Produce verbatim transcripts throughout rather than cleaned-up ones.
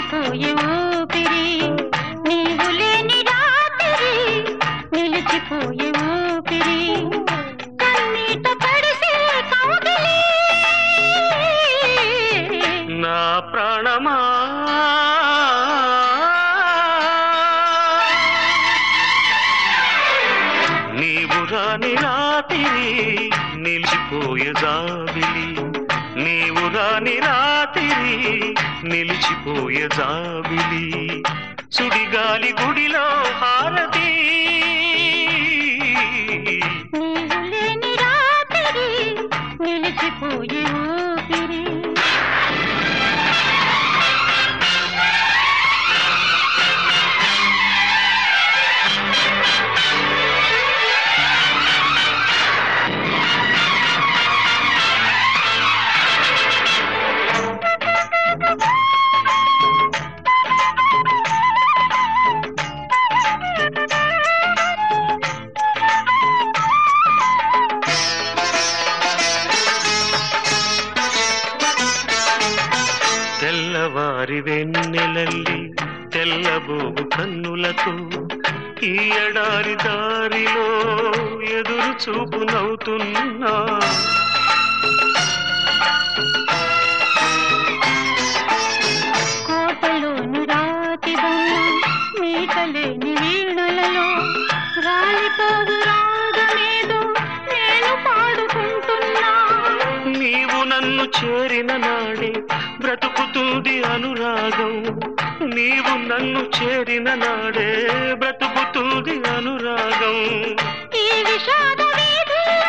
నిలిచిపోయే ఊపిరి నీవు లేని రాత్రి నిలిచిపోయే ఊపిరి కన్నీట పడిసే కౌగిలి నా ప్రాణమా నీవు రాని రాత్రి నిలిచిపోయే జాబిలి నీవు రాని రాత్రి నిలిచిపోయే జాబిలి సుడిగాలి గుడిలో హారతి నీవు లేని రాత్రి నిలిచిపోయే ఊపిరి తెల్లవారి వెన్నెలల్లి తెల్లబోగు కన్నులతో ఈ ఎడారి దారిలో ఎదురు చూపు నవ్వుతున్నా కోటలోని రాతి బొమ్మ మీటలేని వీణలలో రాలిపోగు రాగమేదో నేను పాడుకుంటున్నా నీవు నన్ను చేరిన నాడే బ్రతుకుతుంది అనురాగం నీవు నన్ను చేరిన నాడే బ్రతుకుతుంది అనురాగం ఈ విషాద వీధుల్లో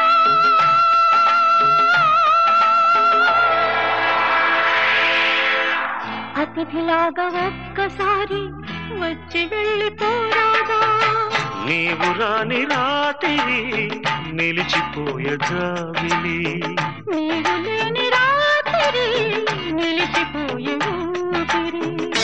అతిథిలాగా ఒక్కసారి వచ్చి వెళ్ళిపోరాదా నీవు రాని రాత్రి నిలిచిపోయే జాబిలి నీవు లేని రాత్రి నిలిచిపోయే ఊపిరి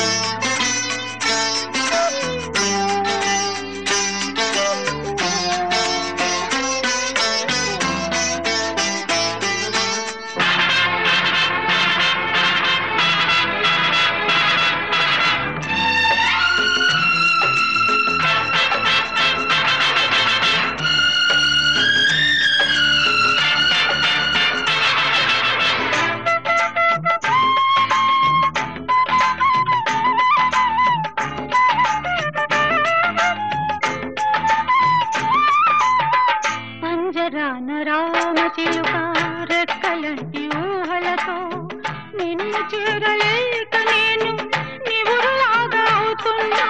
పంజరాన రామచిలుక రెక్కలంటి ఊహలతో నిన్ను చేరలేక నేను నివురులాగా అవుతున్నా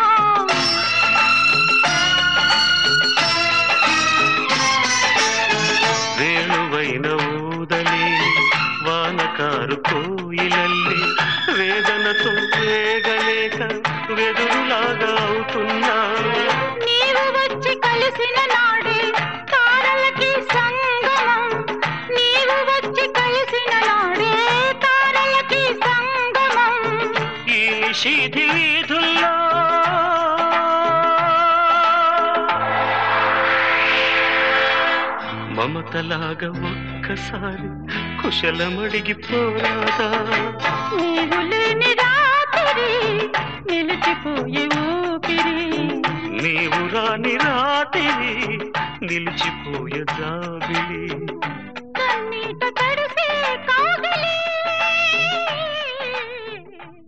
వేణువైన ఊదలి వానకారు కోయిలల్లి వేదనతో వేగలేక వెదురులాగా అవుతున్నా నీవు వచ్చి కలిసిన నాడే తారలకి సంగమం నీవు వచ్చి కలిసిన నాడే తారలకి సంగమం ఈ నిషీధి వీధుల్లో మమతలాగా ఒక్కసారి కుశలమడిగి పోరాదా నీవు లేని రాత్రి నిలిచిపోయే ఊపిరి నీవు రాని రాత్రి నిలిచిపోయే జాబిలి కన్నీట తడి